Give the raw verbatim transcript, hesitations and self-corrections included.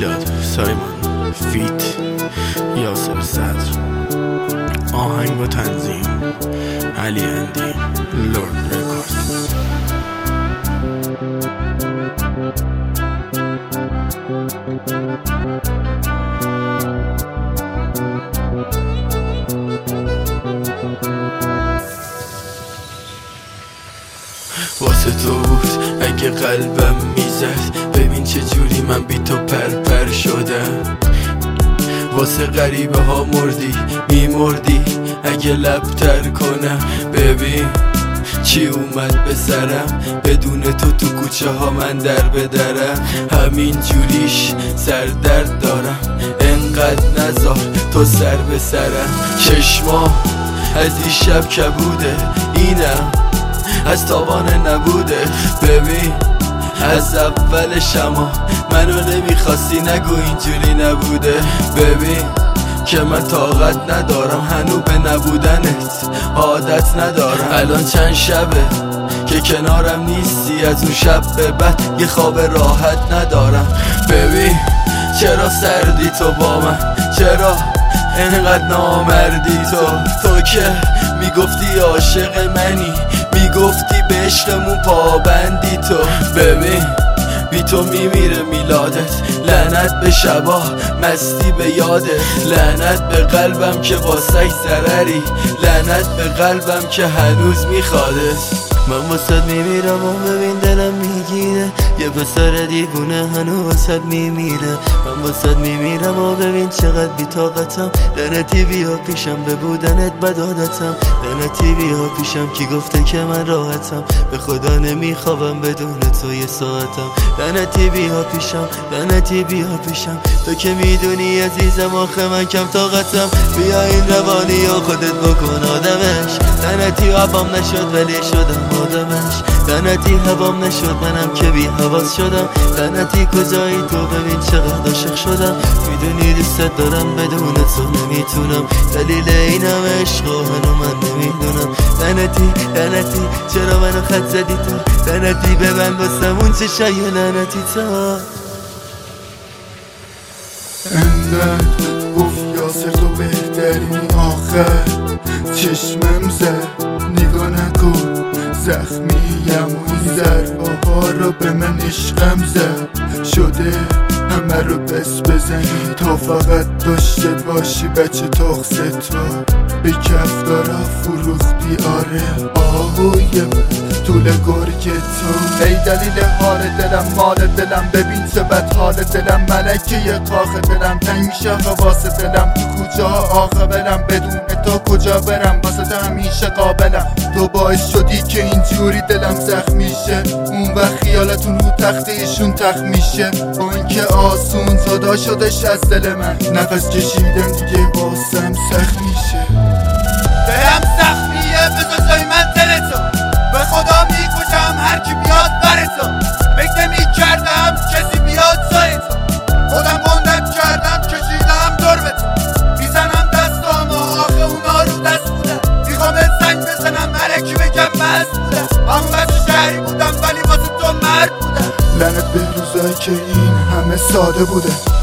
میلاد سایمان فیت یاسر صدر آهنگ و تنظیم علی اندی لورد رکورد. واسه تو بود اگه قلبم میزد، ببین چه جوری من بی تو پرپر شدم. واسه غریبه ها مردی میمردی اگه لبتر کنم. ببین چی اومد به سرم، بدون تو تو کوچه ها من در بدرم. همین جوریش سردرد دارم، انقدر نزار تو سر به سرم. چشما از این شب کبوده، اینم از تاوان نبوده. ببین از اول شما منو نمیخواستی، نگو اینجوری نبوده. ببین که من طاقت ندارم هنو به نبودنت عادت ندارم. الان چند شبه که کنارم نیستی، از اون شب به بعد یه خواب راحت ندارم. ببین چرا سردی تو با من، چرا انقدر نامردی تو. تو که میگفتی عاشق منی، میگفتی به عشقمون پابندی تو. ببین بی تو میمیره میلادت، لعنت به شبا مستی به یادت. لعنت به قلبم که واسش ضرری، لعنت به قلبم که هنوز میخوادت. من واسد میمیرم و ببین دلم میگیره، یه پسر دیوونه هنو واسد میمیره. من واسد میمیرم و ببین چقدر بی‌طاقتم، لعنتی بیا پیشم به بودنت بدادتم. لعنتی بیا پیشم کی گفته که من راحتم، به خدا نمیخوابم بدون تو یه ساعتم. لعنتی بیا پیشم، لعنتی بیا پیشم، تو که میدونی عزیزم آخه من کم طاقتم. بیا این روانی و خودت بکن آدمش، لعنتی هوام نشد ولی شدم آدمش. لعنتی هوام نشد منم که بی حواس شدم. لعنتی کجایی تو ببین چقدر عاشق شدم. میدونی دوستت دارم بدون تو نمیتونم، دلیل اینم عشق و هنو من نمیدونم. لعنتی لعنتی چرا منو خط زدی تو، لعنتی ببند واسم اون چشای لعنتی تو. انقدر گفت یاسر تو بهترین آخر، چشمم زد نگاه نکن زخمیم و این ضربه ها رو به من عشقم زد. شده همه رو بس بزنی تا فقط داشته باشی بچه تاخص تو. به کف دارا فروختی آره آهوی من طول گرگ تو. ای دلیل حال دلم مال دلم، ببین چه بد حال دلم. ملکه یه کاخ دلم تنگ میشه واسه دلم. تو کوچه ها آخه برم بدون تو کجا برم، واسه تو همیشه قابلم. تو باعث شدی که اینجوری دلم زخم میشه، اون وقت خیالتون رو تخت ایشون تخت میشه. با اینکه آسون جدا شدش از دل من، نفس کشیدن دیگه واسم سخت میشه. دلم زخمیه بذار جای من دلتو، به خدا میکشم هر کی بیاد برتو. فکر نمیکردم کسی بیاد جای تو، خودم گندت کردم کشیدم دور به تو. میزنم دستامو آخه اونا رو دست بودن، میخوام زنگ بزنم علکی بگم مست بودم. همون بچه شهری بودم ولی واسه تو مرد بودم. لعنت به روزایی که این همه ساده بوده.